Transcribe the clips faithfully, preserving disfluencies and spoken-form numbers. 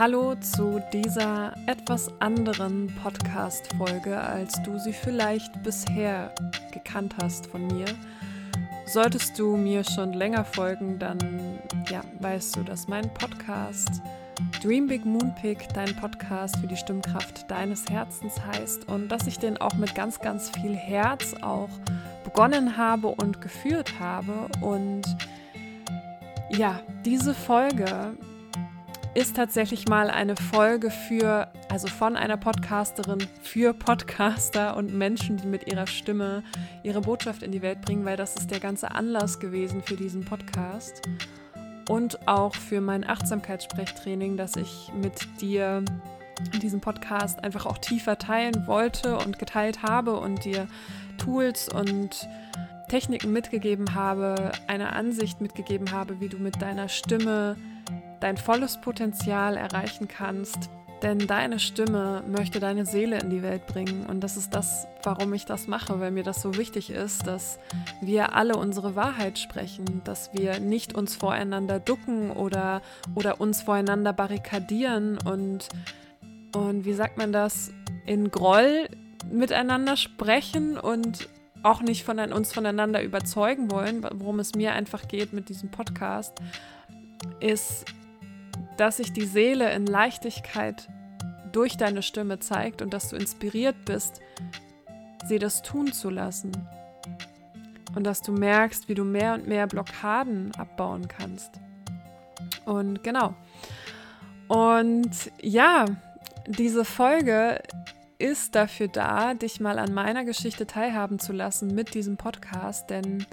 Hallo zu dieser etwas anderen Podcast-Folge, als du sie vielleicht bisher gekannt hast von mir. Solltest du mir schon länger folgen, dann ja, weißt du, dass mein Podcast Dream Big Moonpig dein Podcast für die Stimmkraft deines Herzens heißt und dass ich den auch mit ganz, ganz viel Herz auch begonnen habe und geführt habe. Und ja, diese Folge ist tatsächlich mal eine Folge für, also von einer Podcasterin für Podcaster und Menschen, die mit ihrer Stimme ihre Botschaft in die Welt bringen, weil das ist der ganze Anlass gewesen für diesen Podcast und auch für mein Achtsamkeitssprechtraining, das ich mit dir in diesem Podcast einfach auch tiefer teilen wollte und geteilt habe und dir Tools und Techniken mitgegeben habe, eine Ansicht mitgegeben habe, wie du mit deiner Stimme dein volles Potenzial erreichen kannst, denn deine Stimme möchte deine Seele in die Welt bringen und das ist das, warum ich das mache, weil mir das so wichtig ist, dass wir alle unsere Wahrheit sprechen, dass wir nicht uns voreinander ducken oder, oder uns voreinander barrikadieren und, und wie sagt man das, in Groll miteinander sprechen und auch nicht von uns voneinander überzeugen wollen. Worum es mir einfach geht mit diesem Podcast, ist, dass sich die Seele in Leichtigkeit durch deine Stimme zeigt und dass du inspiriert bist, sie das tun zu lassen. Und dass du merkst, wie du mehr und mehr Blockaden abbauen kannst. Und genau. Und ja, diese Folge ist dafür da, dich mal an meiner Geschichte teilhaben zu lassen mit diesem Podcast, denn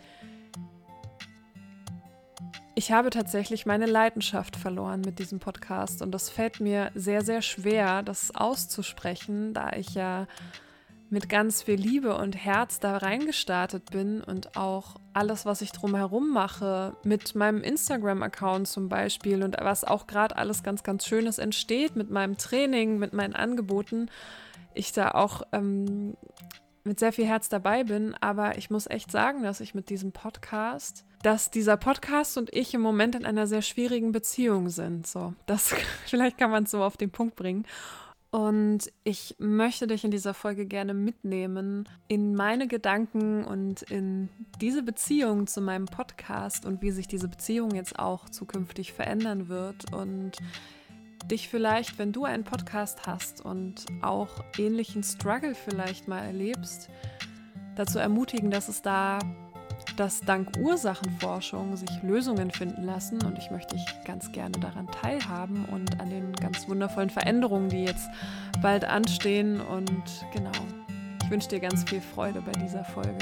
ich habe tatsächlich meine Leidenschaft verloren mit diesem Podcast und das fällt mir sehr, sehr schwer, das auszusprechen, da ich ja mit ganz viel Liebe und Herz da reingestartet bin und auch alles, was ich drumherum mache, mit meinem Instagram-Account zum Beispiel und was auch gerade alles ganz, ganz Schönes entsteht mit meinem Training, mit meinen Angeboten, ich da auch ähm, mit sehr viel Herz dabei bin, aber ich muss echt sagen, dass ich mit diesem Podcast, dass dieser Podcast und ich im Moment in einer sehr schwierigen Beziehung sind. So, das vielleicht kann man es so auf den Punkt bringen. Und ich möchte dich in dieser Folge gerne mitnehmen in meine Gedanken und in diese Beziehung zu meinem Podcast und wie sich diese Beziehung jetzt auch zukünftig verändern wird und dich vielleicht, wenn du einen Podcast hast und auch ähnlichen Struggle vielleicht mal erlebst, dazu ermutigen, dass es da, dass dank Ursachenforschung sich Lösungen finden lassen und ich möchte dich ganz gerne daran teilhaben und an den ganz wundervollen Veränderungen, die jetzt bald anstehen und genau, ich wünsche dir ganz viel Freude bei dieser Folge.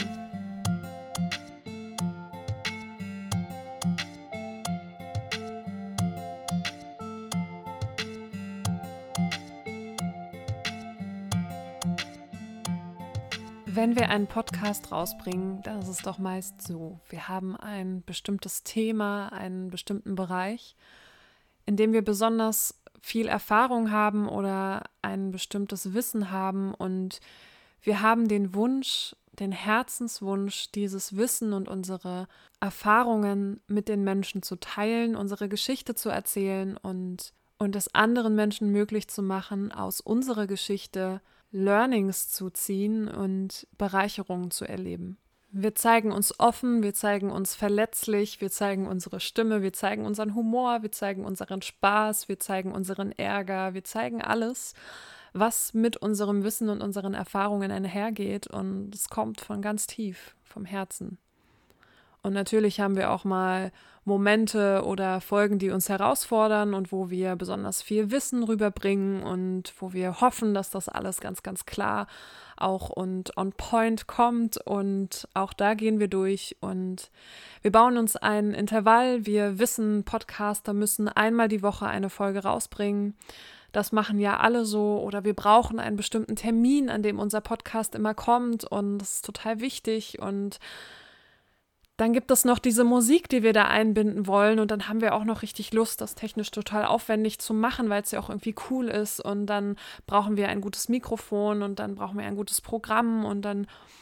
Wenn wir einen Podcast rausbringen, dann ist es doch meist so, wir haben ein bestimmtes Thema, einen bestimmten Bereich, in dem wir besonders viel Erfahrung haben oder ein bestimmtes Wissen haben und wir haben den Wunsch, den Herzenswunsch, dieses Wissen und unsere Erfahrungen mit den Menschen zu teilen, unsere Geschichte zu erzählen und, und es anderen Menschen möglich zu machen, aus unserer Geschichte Learnings zu ziehen und Bereicherungen zu erleben. Wir zeigen uns offen, wir zeigen uns verletzlich, wir zeigen unsere Stimme, wir zeigen unseren Humor, wir zeigen unseren Spaß, wir zeigen unseren Ärger, wir zeigen alles, was mit unserem Wissen und unseren Erfahrungen einhergeht und es kommt von ganz tief, vom Herzen. Und natürlich haben wir auch mal Momente oder Folgen, die uns herausfordern und wo wir besonders viel Wissen rüberbringen und wo wir hoffen, dass das alles ganz, ganz klar auch und on point kommt und auch da gehen wir durch und wir bauen uns ein Intervall. Wir wissen, Podcaster müssen einmal die Woche eine Folge rausbringen. Das machen ja alle so oder wir brauchen einen bestimmten Termin, an dem unser Podcast immer kommt und das ist total wichtig und dann gibt es noch diese Musik, die wir da einbinden wollen und dann haben wir auch noch richtig Lust, das technisch total aufwendig zu machen, weil es ja auch irgendwie cool ist und dann brauchen wir ein gutes Mikrofon und dann brauchen wir ein gutes Programm und dann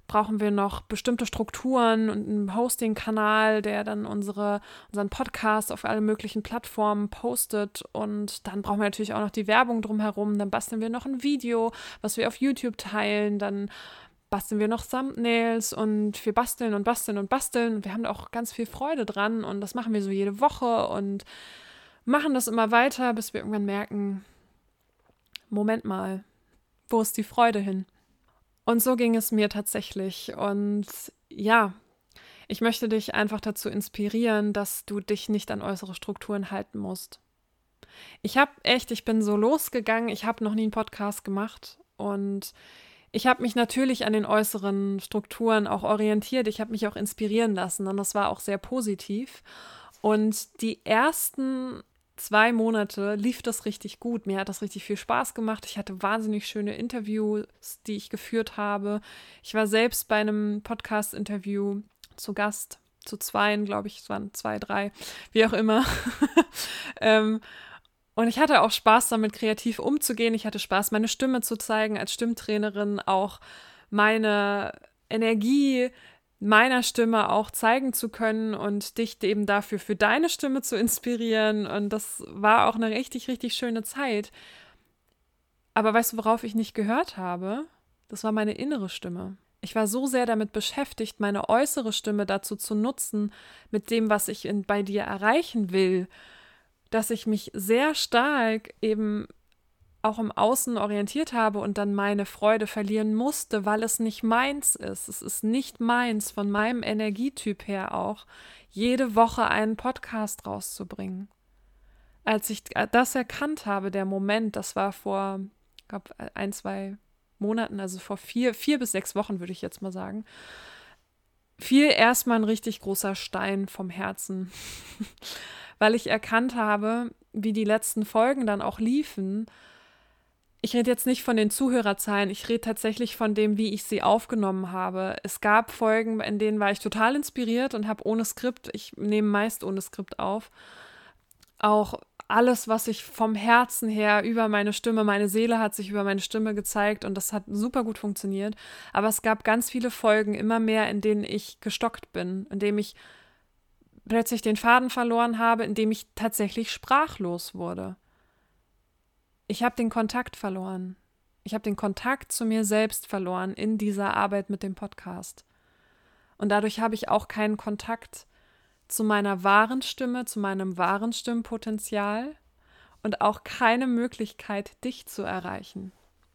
brauchen wir noch bestimmte Strukturen und einen Hosting-Kanal, der dann unsere, unseren Podcast auf alle möglichen Plattformen postet. Und dann brauchen wir natürlich auch noch die Werbung drumherum. Dann basteln wir noch ein Video, was wir auf YouTube teilen. Dann basteln wir noch Thumbnails und wir basteln und basteln und basteln. Und wir haben da auch ganz viel Freude dran. Und das machen wir so jede Woche und machen das immer weiter, bis wir irgendwann merken, Moment mal, wo ist die Freude hin? Und so ging es mir tatsächlich. Und ja, ich möchte dich einfach dazu inspirieren, dass du dich nicht an äußere Strukturen halten musst. Ich habe echt, ich bin so losgegangen, ich habe noch nie einen Podcast gemacht und ich habe mich natürlich an den äußeren Strukturen auch orientiert. Ich habe mich auch inspirieren lassen und das war auch sehr positiv. Und die ersten zwei Monate lief das richtig gut. Mir hat das richtig viel Spaß gemacht. Ich hatte wahnsinnig schöne Interviews, die ich geführt habe. Ich war selbst bei einem Podcast-Interview zu Gast, zu zweien, glaube ich, es waren zwei, drei, wie auch immer. ähm, und ich hatte auch Spaß damit, kreativ umzugehen. Ich hatte Spaß, meine Stimme zu zeigen als Stimmtrainerin, auch meine Energie meiner Stimme auch zeigen zu können und dich eben dafür für deine Stimme zu inspirieren. Und das war auch eine richtig, richtig schöne Zeit. Aber weißt du, worauf ich nicht gehört habe? Das war meine innere Stimme. Ich war so sehr damit beschäftigt, meine äußere Stimme dazu zu nutzen, mit dem, was ich in, bei dir erreichen will, dass ich mich sehr stark eben auch im Außen orientiert habe und dann meine Freude verlieren musste, weil es nicht meins ist. Es ist nicht meins, von meinem Energietyp her auch, jede Woche einen Podcast rauszubringen. Als ich das erkannt habe, der Moment, das war vor, ich glaube, ein, zwei Monaten, also vor vier, vier bis sechs Wochen, würde ich jetzt mal sagen, fiel erstmal ein richtig großer Stein vom Herzen, weil ich erkannt habe, wie die letzten Folgen dann auch liefen. Ich rede jetzt nicht von den Zuhörerzahlen, ich rede tatsächlich von dem, wie ich sie aufgenommen habe. Es gab Folgen, in denen war ich total inspiriert und habe ohne Skript, ich nehme meist ohne Skript auf, auch alles, was ich vom Herzen her über meine Stimme, meine Seele hat sich über meine Stimme gezeigt und das hat super gut funktioniert. Aber es gab ganz viele Folgen, immer mehr, in denen ich gestockt bin, in denen ich plötzlich den Faden verloren habe, in dem ich tatsächlich sprachlos wurde. Ich habe den Kontakt verloren. Ich habe den Kontakt zu mir selbst verloren in dieser Arbeit mit dem Podcast. Und dadurch habe ich auch keinen Kontakt zu meiner wahren Stimme, zu meinem wahren Stimmpotenzial und auch keine Möglichkeit, dich zu erreichen.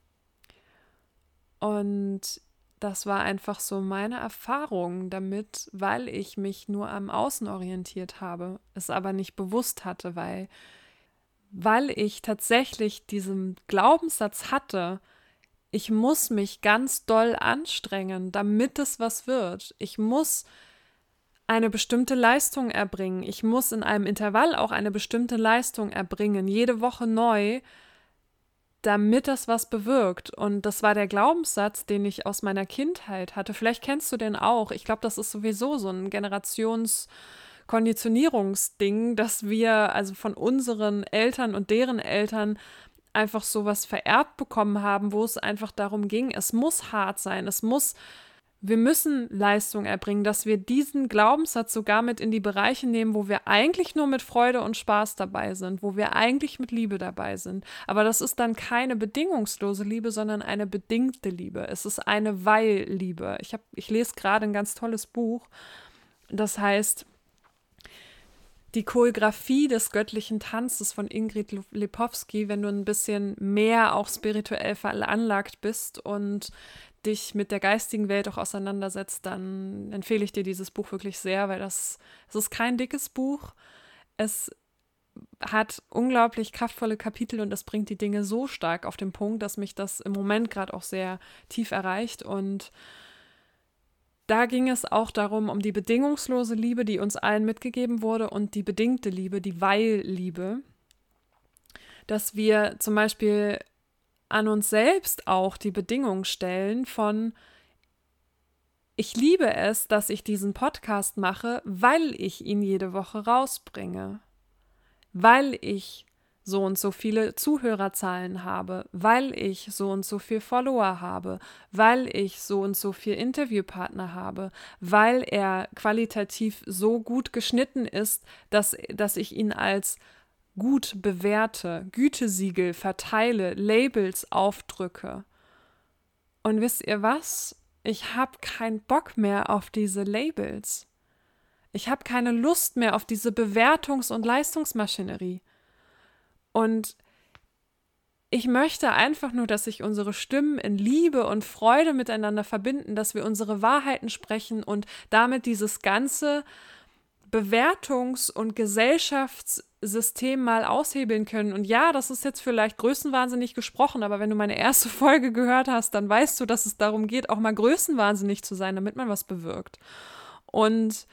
Und das war einfach so meine Erfahrung damit, weil ich mich nur am Außen orientiert habe, es aber nicht bewusst hatte, weil weil ich tatsächlich diesen Glaubenssatz hatte, ich muss mich ganz doll anstrengen, damit es was wird. Ich muss eine bestimmte Leistung erbringen. Ich muss in einem Intervall auch eine bestimmte Leistung erbringen, jede Woche neu, damit das was bewirkt. Und das war der Glaubenssatz, den ich aus meiner Kindheit hatte. Vielleicht kennst du den auch. Ich glaube, das ist sowieso so ein Generations- Konditionierungsding, dass wir also von unseren Eltern und deren Eltern einfach sowas vererbt bekommen haben, wo es einfach darum ging, es muss hart sein, es muss, wir müssen Leistung erbringen, dass wir diesen Glaubenssatz sogar mit in die Bereiche nehmen, wo wir eigentlich nur mit Freude und Spaß dabei sind, wo wir eigentlich mit Liebe dabei sind. Aber das ist dann keine bedingungslose Liebe, sondern eine bedingte Liebe. Es ist eine Weil-Liebe. Ich hab, ich lese gerade ein ganz tolles Buch, das heißt Die Choreografie des göttlichen Tanzes von Ingrid Lepowski, wenn du ein bisschen mehr auch spirituell veranlagt bist und dich mit der geistigen Welt auch auseinandersetzt, dann empfehle ich dir dieses Buch wirklich sehr, weil das, es ist kein dickes Buch. Es hat unglaublich kraftvolle Kapitel und es bringt die Dinge so stark auf den Punkt, dass mich das im Moment gerade auch sehr tief erreicht. Und da ging es auch darum, um die bedingungslose Liebe, die uns allen mitgegeben wurde, und die bedingte Liebe, die Weil-Liebe, dass wir zum Beispiel an uns selbst auch die Bedingung stellen von, ich liebe es, dass ich diesen Podcast mache, weil ich ihn jede Woche rausbringe, weil ich so und so viele Zuhörerzahlen habe, weil ich so und so viel Follower habe, weil ich so und so viel Interviewpartner habe, weil er qualitativ so gut geschnitten ist, dass, dass ich ihn als gut bewerte, Gütesiegel verteile, Labels aufdrücke. Und wisst ihr was? Ich habe keinen Bock mehr auf diese Labels. Ich habe keine Lust mehr auf diese Bewertungs- und Leistungsmaschinerie. Und ich möchte einfach nur, dass sich unsere Stimmen in Liebe und Freude miteinander verbinden, dass wir unsere Wahrheiten sprechen und damit dieses ganze Bewertungs- und Gesellschaftssystem mal aushebeln können. Und ja, das ist jetzt vielleicht größenwahnsinnig gesprochen, aber wenn du meine erste Folge gehört hast, dann weißt du, dass es darum geht, auch mal größenwahnsinnig zu sein, damit man was bewirkt. Und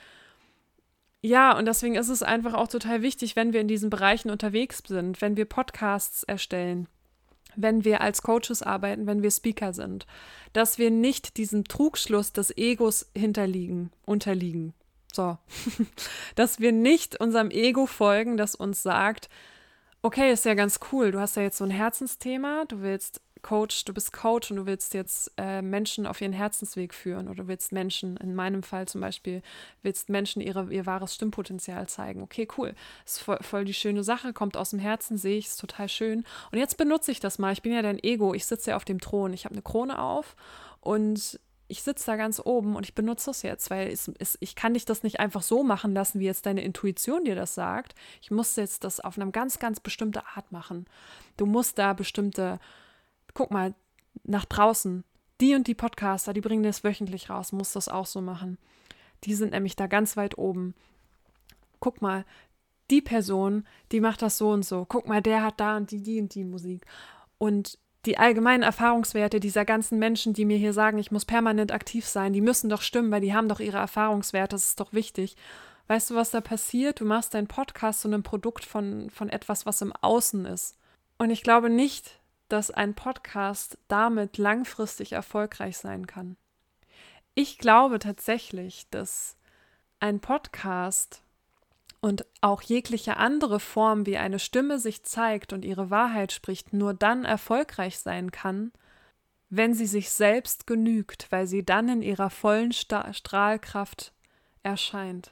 ja, und deswegen ist es einfach auch total wichtig, wenn wir in diesen Bereichen unterwegs sind, wenn wir Podcasts erstellen, wenn wir als Coaches arbeiten, wenn wir Speaker sind, dass wir nicht diesem Trugschluss des Egos hinterliegen, unterliegen. So, dass wir nicht unserem Ego folgen, das uns sagt, okay, ist ja ganz cool, du hast ja jetzt so ein Herzensthema, du willst Coach, du bist Coach und du willst jetzt äh, Menschen auf ihren Herzensweg führen oder du willst Menschen, in meinem Fall zum Beispiel, willst Menschen ihre, ihr wahres Stimmpotenzial zeigen. Okay, cool, ist voll, voll die schöne Sache, kommt aus dem Herzen, sehe ich, ist total schön. Und jetzt benutze ich das mal, ich bin ja dein Ego, ich sitze ja auf dem Thron, ich habe eine Krone auf und ich sitze da ganz oben und ich benutze das jetzt, weil es, es, ich kann dich das nicht einfach so machen lassen, wie jetzt deine Intuition dir das sagt. Ich muss jetzt das auf eine ganz, ganz bestimmte Art machen. Du musst da bestimmte, guck mal, nach draußen, die und die Podcaster, die bringen das wöchentlich raus, musst das auch so machen. Die sind nämlich da ganz weit oben. Guck mal, die Person, die macht das so und so. Guck mal, der hat da und die, die und die Musik. Und die allgemeinen Erfahrungswerte dieser ganzen Menschen, die mir hier sagen, ich muss permanent aktiv sein, die müssen doch stimmen, weil die haben doch ihre Erfahrungswerte, das ist doch wichtig. Weißt du, was da passiert? Du machst deinen Podcast zu einem Produkt von, von etwas, was im Außen ist. Und ich glaube nicht, dass ein Podcast damit langfristig erfolgreich sein kann. Ich glaube tatsächlich, dass ein Podcast und auch jegliche andere Form, wie eine Stimme sich zeigt und ihre Wahrheit spricht, nur dann erfolgreich sein kann, wenn sie sich selbst genügt, weil sie dann in ihrer vollen Sta- Strahlkraft erscheint.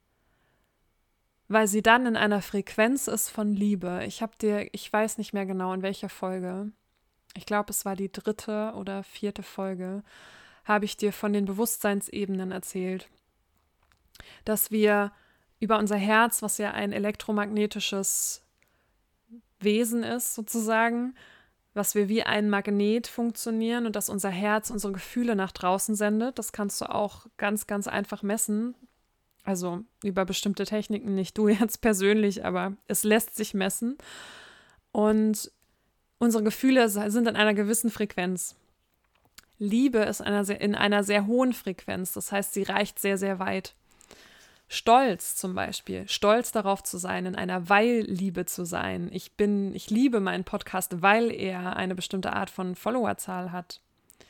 Weil sie dann in einer Frequenz ist von Liebe. Ich habe dir, ich weiß nicht mehr genau in welcher Folge, ich glaube es war die dritte oder vierte Folge, habe ich dir von den Bewusstseinsebenen erzählt, dass wir über unser Herz, was ja ein elektromagnetisches Wesen ist sozusagen, was wir wie ein Magnet funktionieren und dass unser Herz unsere Gefühle nach draußen sendet. Das kannst du auch ganz, ganz einfach messen. Also über bestimmte Techniken, nicht du jetzt persönlich, aber es lässt sich messen. Und unsere Gefühle sind in einer gewissen Frequenz. Liebe ist in einer sehr hohen Frequenz, das heißt, sie reicht sehr, sehr weit. Stolz zum Beispiel, stolz darauf zu sein, in einer Weil-Liebe zu sein. Ich bin, ich liebe meinen Podcast, weil er eine bestimmte Art von Followerzahl hat.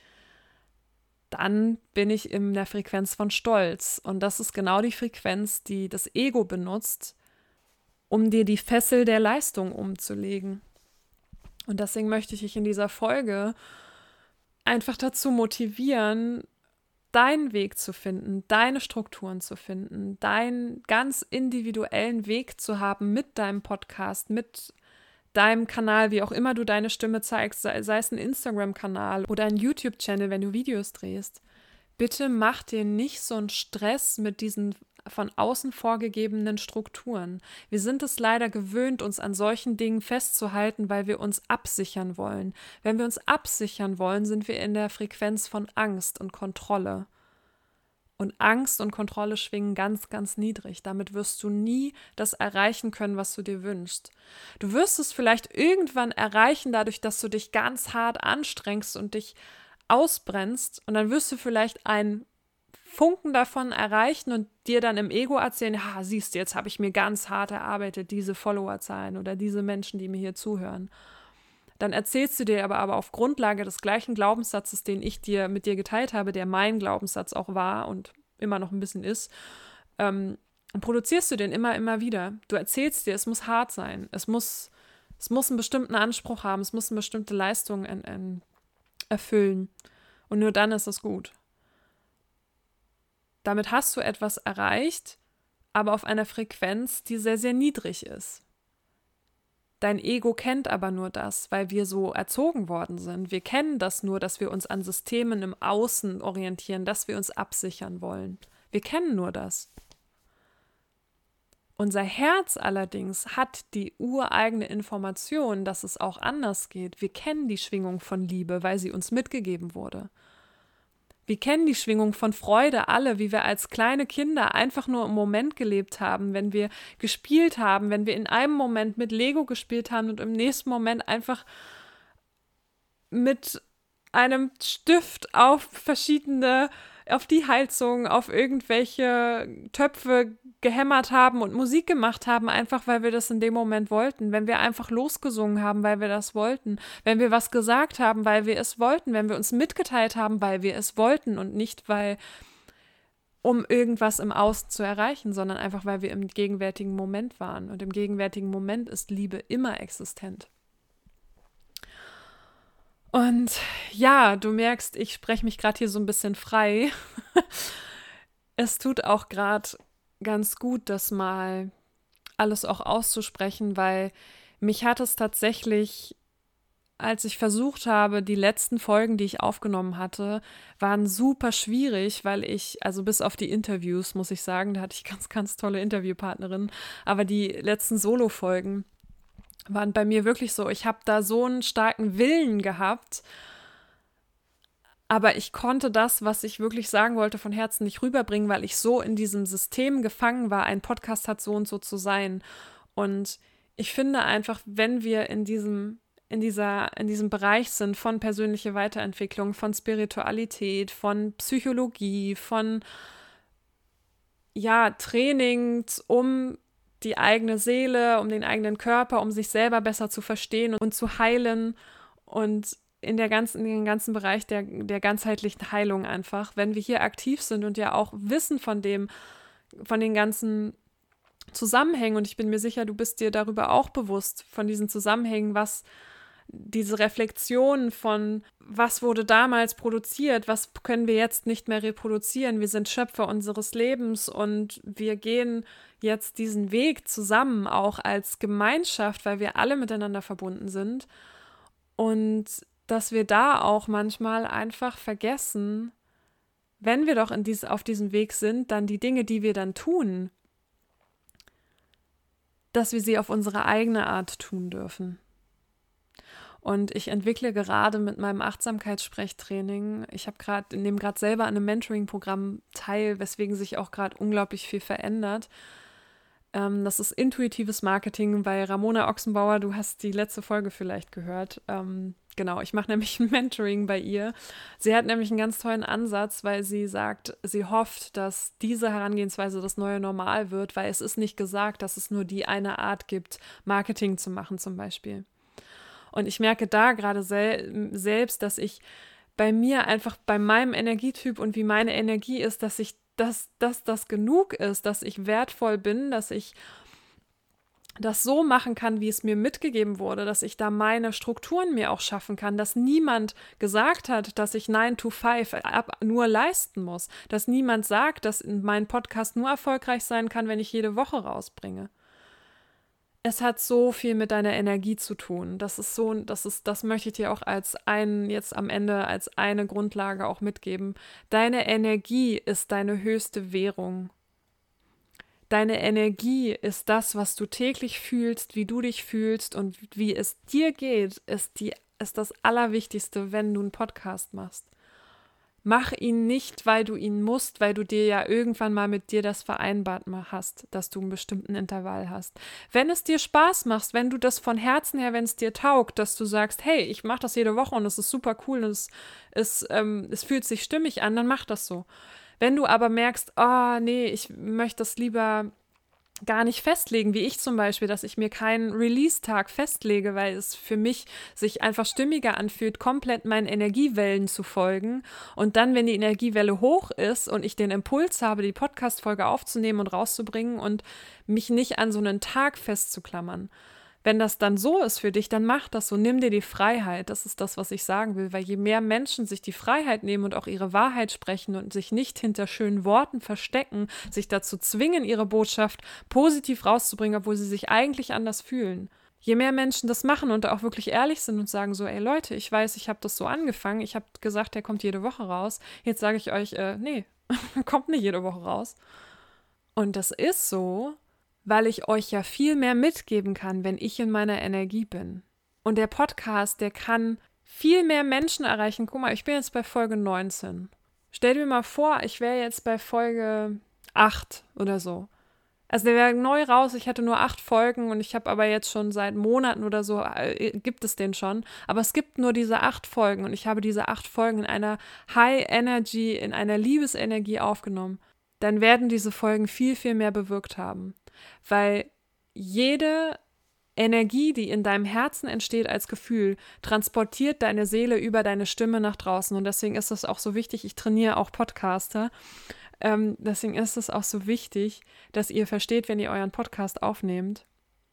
Dann bin ich in der Frequenz von Stolz. Und das ist genau die Frequenz, die das Ego benutzt, um dir die Fessel der Leistung umzulegen. Und deswegen möchte ich dich in dieser Folge einfach dazu motivieren, deinen Weg zu finden, deine Strukturen zu finden, deinen ganz individuellen Weg zu haben mit deinem Podcast, mit deinem Kanal, wie auch immer du deine Stimme zeigst, sei, sei es ein Instagram-Kanal oder ein YouTube-Channel, wenn du Videos drehst. Bitte mach dir nicht so einen Stress mit diesen von außen vorgegebenen Strukturen. Wir sind es leider gewöhnt, uns an solchen Dingen festzuhalten, weil wir uns absichern wollen. Wenn wir uns absichern wollen, sind wir in der Frequenz von Angst und Kontrolle. Und Angst und Kontrolle schwingen ganz, ganz niedrig. Damit wirst du nie das erreichen können, was du dir wünschst. Du wirst es vielleicht irgendwann erreichen, dadurch, dass du dich ganz hart anstrengst und dich ausbrennst. Und dann wirst du vielleicht einen Funken davon erreichen und dir dann im Ego erzählen, ha, siehst du, jetzt habe ich mir ganz hart erarbeitet, diese Followerzahlen oder diese Menschen, die mir hier zuhören. Dann erzählst du dir aber, aber auf Grundlage des gleichen Glaubenssatzes, den ich dir mit dir geteilt habe, der mein Glaubenssatz auch war und immer noch ein bisschen ist, ähm, produzierst du den immer, immer wieder. Du erzählst dir, es muss hart sein, es muss Es muss einen bestimmten Anspruch haben, es muss eine bestimmte Leistung in, in, erfüllen. Und nur dann ist es gut. Damit hast du etwas erreicht, aber auf einer Frequenz, die sehr, sehr niedrig ist. Dein Ego kennt aber nur das, weil wir so erzogen worden sind. Wir kennen das nur, dass wir uns an Systemen im Außen orientieren, dass wir uns absichern wollen. Wir kennen nur das. Unser Herz allerdings hat die ureigene Information, dass es auch anders geht. Wir kennen die Schwingung von Liebe, weil sie uns mitgegeben wurde. Wir kennen die Schwingung von Freude alle, wie wir als kleine Kinder einfach nur im Moment gelebt haben, wenn wir gespielt haben, wenn wir in einem Moment mit Lego gespielt haben und im nächsten Moment einfach mit einem Stift auf verschiedene, auf die Heizung, auf irgendwelche Töpfe gehämmert haben und Musik gemacht haben, einfach weil wir das in dem Moment wollten, wenn wir einfach losgesungen haben, weil wir das wollten, wenn wir was gesagt haben, weil wir es wollten, wenn wir uns mitgeteilt haben, weil wir es wollten und nicht, weil, um irgendwas im Außen zu erreichen, sondern einfach, weil wir im gegenwärtigen Moment waren. Und im gegenwärtigen Moment ist Liebe immer existent. Und ja, du merkst, ich spreche mich gerade hier so ein bisschen frei. Es tut auch gerade ganz gut, das mal alles auch auszusprechen, weil mich hat es tatsächlich, als ich versucht habe, die letzten Folgen, die ich aufgenommen hatte, waren super schwierig, weil ich, also bis auf die Interviews, muss ich sagen, da hatte ich ganz, ganz tolle Interviewpartnerinnen, aber die letzten Solo-Folgen waren bei mir wirklich so, ich habe da so einen starken Willen gehabt, aber ich konnte das, was ich wirklich sagen wollte, von Herzen nicht rüberbringen, weil ich so in diesem System gefangen war, ein Podcast hat so und so zu sein. Und ich finde einfach, wenn wir in diesem, in dieser, in diesem Bereich sind von persönlicher Weiterentwicklung, von Spiritualität, von Psychologie, von ja, Trainings, um die eigene Seele, um den eigenen Körper, um sich selber besser zu verstehen und zu heilen und in der ganzen, in den ganzen Bereich der, der ganzheitlichen Heilung einfach, wenn wir hier aktiv sind und ja auch wissen von dem, von den ganzen Zusammenhängen, und ich bin mir sicher, du bist dir darüber auch bewusst, von diesen Zusammenhängen, was diese Reflexion von, was wurde damals produziert, was können wir jetzt nicht mehr reproduzieren, wir sind Schöpfer unseres Lebens und wir gehen jetzt diesen Weg zusammen, auch als Gemeinschaft, weil wir alle miteinander verbunden sind, und dass wir da auch manchmal einfach vergessen, wenn wir doch in dies, auf diesem Weg sind, dann die Dinge, die wir dann tun, dass wir sie auf unsere eigene Art tun dürfen. Und ich entwickle gerade mit meinem Achtsamkeitssprechtraining, ich habe gerade, nehme gerade selber an einem Mentoring-Programm teil, weswegen sich auch gerade unglaublich viel verändert. Ähm, das ist intuitives Marketing bei Ramona Ochsenbauer. Du hast die letzte Folge vielleicht gehört. Ähm, genau, ich mache nämlich ein Mentoring bei ihr. Sie hat nämlich einen ganz tollen Ansatz, weil sie sagt, sie hofft, dass diese Herangehensweise das neue Normal wird, weil es ist nicht gesagt, dass es nur die eine Art gibt, Marketing zu machen zum Beispiel. Und ich merke da gerade sel- selbst, dass ich bei mir einfach bei meinem Energietyp und wie meine Energie ist, dass ich dass, dass das genug ist, dass ich wertvoll bin, dass ich das so machen kann, wie es mir mitgegeben wurde, dass ich da meine Strukturen mir auch schaffen kann, dass niemand gesagt hat, dass ich nine to five ab nur leisten muss, dass niemand sagt, dass mein Podcast nur erfolgreich sein kann, wenn ich jede Woche rausbringe. Es hat so viel mit deiner Energie zu tun. Das ist so, das ist, das möchte ich dir auch als ein, jetzt am Ende als eine Grundlage auch mitgeben. Deine Energie ist deine höchste Währung. Deine Energie ist das, was du täglich fühlst, wie du dich fühlst und wie es dir geht, ist die, ist das Allerwichtigste, wenn du einen Podcast machst. Mach ihn nicht, weil du ihn musst, weil du dir ja irgendwann mal mit dir das vereinbart hast, dass du einen bestimmten Intervall hast. Wenn es dir Spaß macht, wenn du das von Herzen her, wenn es dir taugt, dass du sagst, hey, ich mache das jede Woche und es ist super cool und es, es, ähm, es fühlt sich stimmig an, dann mach das so. Wenn du aber merkst, oh nee, ich möchte das lieber gar nicht festlegen, wie ich zum Beispiel, dass ich mir keinen Release-Tag festlege, weil es für mich sich einfach stimmiger anfühlt, komplett meinen Energiewellen zu folgen. Und dann, wenn die Energiewelle hoch ist und ich den Impuls habe, die Podcast-Folge aufzunehmen und rauszubringen und mich nicht an so einen Tag festzuklammern. wenn das dann so ist für dich, dann mach das so, nimm dir die Freiheit. Das ist das, was ich sagen will, weil je mehr Menschen sich die Freiheit nehmen und auch ihre Wahrheit sprechen und sich nicht hinter schönen Worten verstecken, sich dazu zwingen, ihre Botschaft positiv rauszubringen, obwohl sie sich eigentlich anders fühlen. Je mehr Menschen das machen und auch wirklich ehrlich sind und sagen so, ey Leute, ich weiß, ich habe das so angefangen, ich habe gesagt, der kommt jede Woche raus, jetzt sage ich euch, äh, nee, kommt nicht jede Woche raus. Und das ist so, weil ich euch ja viel mehr mitgeben kann, wenn ich in meiner Energie bin. Und der Podcast, der kann viel mehr Menschen erreichen. Guck mal, ich bin jetzt bei Folge neunzehn. Stell dir mal vor, ich wäre jetzt bei Folge acht oder so. Also der wäre neu raus, ich hatte nur acht Folgen und ich habe aber jetzt schon seit Monaten oder so, äh, gibt es den schon. Aber es gibt nur diese acht Folgen und ich habe diese acht Folgen in einer High Energy, in einer Liebesenergie aufgenommen. Dann werden diese Folgen viel, viel mehr bewirkt haben. Weil jede Energie, die in deinem Herzen entsteht als Gefühl, transportiert deine Seele über deine Stimme nach draußen. Und deswegen ist es auch so wichtig, ich trainiere auch Podcaster, ähm, deswegen ist es auch so wichtig, dass ihr versteht, wenn ihr euren Podcast aufnehmt,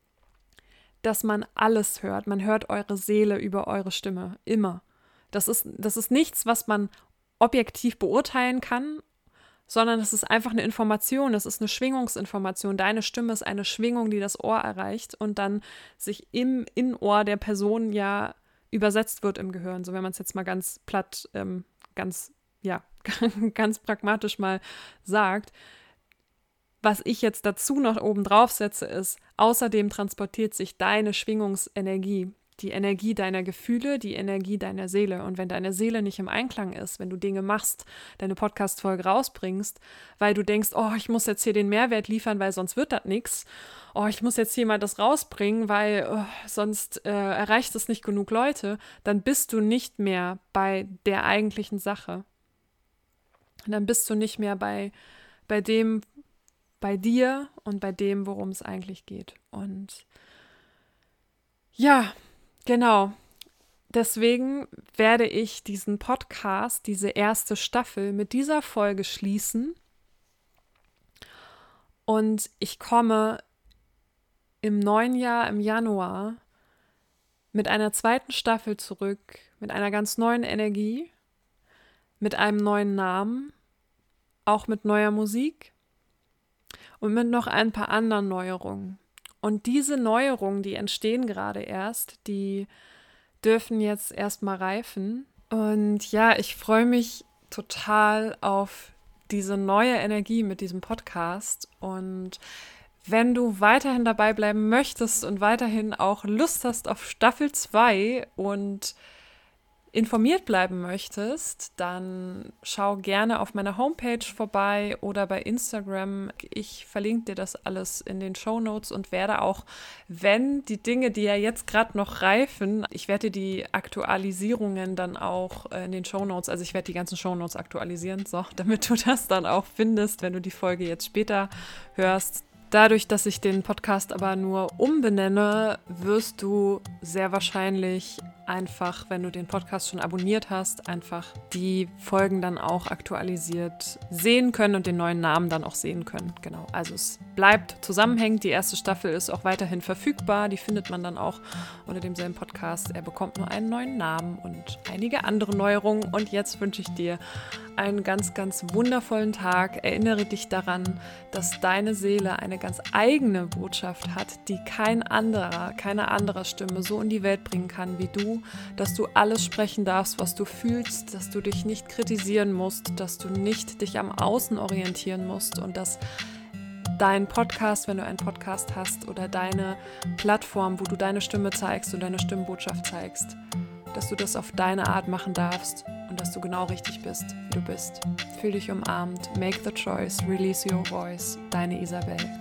dass man alles hört. Man hört eure Seele über eure Stimme, immer. Das ist, das ist nichts, was man objektiv beurteilen kann, sondern es ist einfach eine Information, es ist eine Schwingungsinformation. Deine Stimme ist eine Schwingung, die das Ohr erreicht und dann sich im Innenohr der Person ja übersetzt wird im Gehirn. So wenn man es jetzt mal ganz platt, ähm, ganz, ja, ganz pragmatisch mal sagt. Was ich jetzt dazu noch oben drauf setze, ist, außerdem transportiert sich deine Schwingungsenergie, die Energie deiner Gefühle, die Energie deiner Seele. Und wenn deine Seele nicht im Einklang ist, wenn du Dinge machst, deine Podcast-Folge rausbringst, weil du denkst, oh, ich muss jetzt hier den Mehrwert liefern, weil sonst wird das nichts. Oh, ich muss jetzt hier mal das rausbringen, weil oh, sonst äh, erreicht es nicht genug Leute, dann bist du nicht mehr bei der eigentlichen Sache. Und dann bist du nicht mehr bei, bei dem, bei dir und bei dem, worum es eigentlich geht. Und ja, genau. Deswegen werde ich diesen Podcast, diese erste Staffel mit dieser Folge schließen. Und ich komme im neuen Jahr, im Januar, mit einer zweiten Staffel zurück, mit einer ganz neuen Energie, mit einem neuen Namen, auch mit neuer Musik und mit noch ein paar anderen Neuerungen. Und diese Neuerungen, die entstehen gerade erst, die dürfen jetzt erstmal reifen. Und ja, ich freue mich total auf diese neue Energie mit diesem Podcast. Und wenn du weiterhin dabei bleiben möchtest und weiterhin auch Lust hast auf Staffel zwei und informiert bleiben möchtest, dann schau gerne auf meiner Homepage vorbei oder bei Instagram. Ich verlinke dir das alles in den Shownotes und werde auch, wenn die Dinge, die ja jetzt gerade noch reifen, ich werde die Aktualisierungen dann auch in den Shownotes, also ich werde die ganzen Shownotes aktualisieren, so, damit du das dann auch findest, wenn du die Folge jetzt später hörst. Dadurch, dass ich den Podcast aber nur umbenenne, wirst du sehr wahrscheinlich einfach, wenn du den Podcast schon abonniert hast, einfach die Folgen dann auch aktualisiert sehen können und den neuen Namen dann auch sehen können. Genau, also es bleibt zusammenhängend. Die erste Staffel ist auch weiterhin verfügbar. Die findet man dann auch unter demselben Podcast. Er bekommt nur einen neuen Namen und einige andere Neuerungen. Und jetzt wünsche ich dir einen ganz, ganz wundervollen Tag. Erinnere dich daran, dass deine Seele eine ganz eigene Botschaft hat, die kein anderer, keine andere Stimme so in die Welt bringen kann wie du, dass du alles sprechen darfst, was du fühlst, dass du dich nicht kritisieren musst, dass du nicht dich am Außen orientieren musst und dass dein Podcast, wenn du einen Podcast hast oder deine Plattform, wo du deine Stimme zeigst und deine Stimmbotschaft zeigst, dass du das auf deine Art machen darfst und dass du genau richtig bist, wie du bist. Fühl dich umarmt, make the choice, release your voice. Deine Isabel.